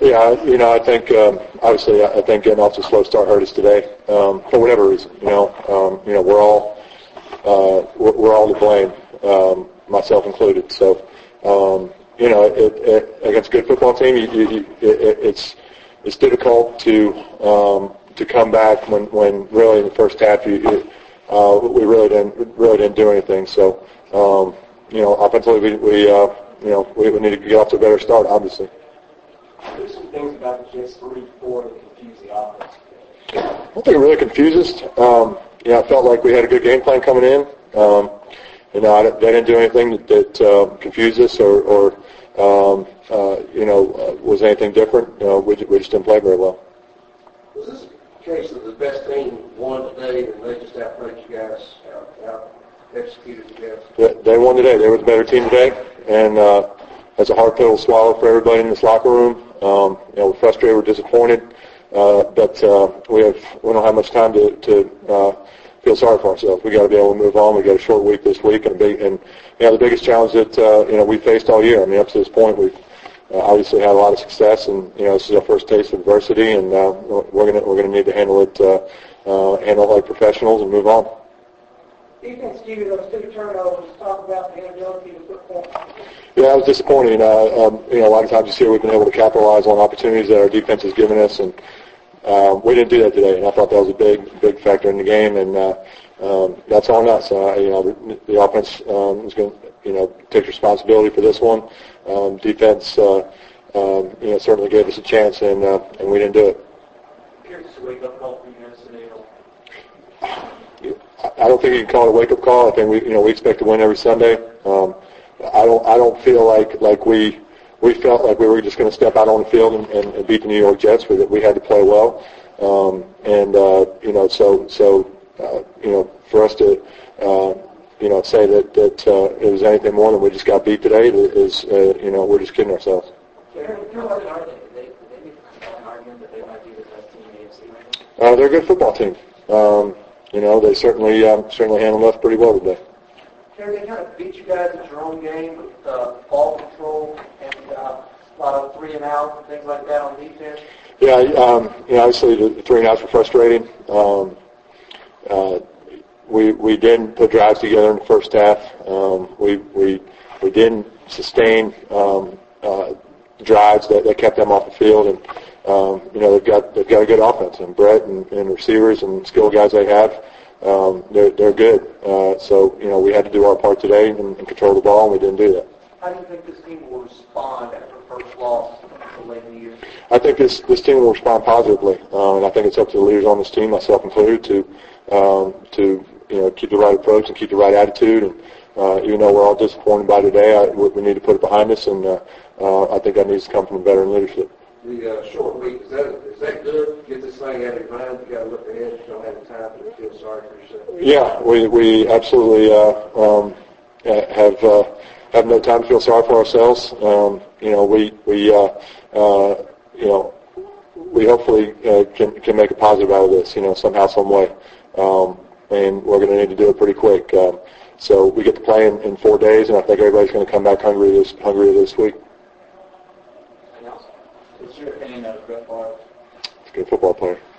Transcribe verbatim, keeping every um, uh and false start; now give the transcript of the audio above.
Yeah, you know, I think um, obviously I think getting off to a slow start hurt us today um, for whatever reason. You know, um, you know, we're all uh, we're, we're all to blame, um, myself included. So, um, you know, it, it, against a good football team, you, you, you, it, it's it's difficult to um, to come back when, when really in the first half you, you uh, we really didn't really didn't do anything. So, um, you know, offensively we, we uh, you know we, we need to get off to a better start, obviously. There's some things about the Jets three four that confuse the offense. I don't think it really confuses us. Um, you know, I felt like we had a good game plan coming in. Um, you know, I, they didn't do anything that, that uh, confused us or, or um, uh, you know, uh, was anything different. You know, we, we just didn't play very well. Was this a case of the best team won today and they just outplayed you guys, out, out executed you guys? They, they won today. They were the better team today, and uh, that's a hard pill to swallow for everybody in this locker room. Um, you know, we're frustrated, we're disappointed, uh, but uh, we have we don't have much time to, to uh, feel sorry for ourselves. We got to be able to move on. We got a short week this week, and a big and you know the biggest challenge that uh, you know we faced all year. I mean, up to this point, we've uh, obviously had a lot of success, and you know this is our first taste of adversity, and uh, we're gonna we're gonna need to handle it uh, uh, handle it like professionals and move on. Defense gave you those two turnovers. Talk about the inability to put points. Yeah, it was disappointing. Uh, um, you know, a lot of times this year we've been able to capitalize on opportunities that our defense has given us, and uh, we didn't do that today. And I thought that was a big, big factor in the game. And uh, um, that's on us. Uh, you know, the, the offense um, is going to, you know, take responsibility for this one. Um, defense, uh, um, you know, certainly gave us a chance, and uh, and we didn't do it. Here's a wake-up call for you guys today. I don't think you can call it a wake-up call. I think we, you know, we expect to win every Sunday. Um, I don't, I don't feel like like we we felt like we were just going to step out on the field and, and, and beat the New York Jets. We we had to play well, um, and uh, you know, so so uh, you know, for us to uh, you know say that that uh, it was anything more than we just got beat today is uh, you know we're just kidding ourselves. Uh, they're a good football team. Um, You know, they certainly um, certainly handled us pretty well today. Terry, they kind of beat you guys at your own game with uh, ball control and uh, a lot of three and out and things like that on defense. Yeah, um, you know, obviously the three and outs were frustrating. Um, uh, we we didn't put drives together in the first half. Um, we we we didn't sustain um, uh, drives that, that kept them off the field, and um, you know they've got they've got a good offense, and Brett and, and receivers and skill guys they have. Um, they're they're good. Uh, so you know we had to do our part today and, and control the ball, and we didn't do that. How do you think this team will respond after the first loss late in the year? I think this this team will respond positively, uh, and I think it's up to the leaders on this team, myself included, to um, to you know keep the right approach and keep the right attitude. And uh, even though we're all disappointed by today, I, we, we need to put it behind us, and uh, uh, I think that needs to come from veteran leadership. The uh, short week, is that is that good? Get this thing out of your mind. You got to look ahead. You don't have time to feel sorry for yourself. Yeah, we we absolutely uh, um, have uh, have no time to feel sorry for ourselves. Um, you know, we we uh, uh, you know we hopefully uh, can can make a positive out of this. You know, somehow, some way, um, and we're going to need to do it pretty quick. Um, so we get to play in, in four days, and I think everybody's going to come back hungry this hungry this week. What's your opinion of Brett Favre? He's a good football player.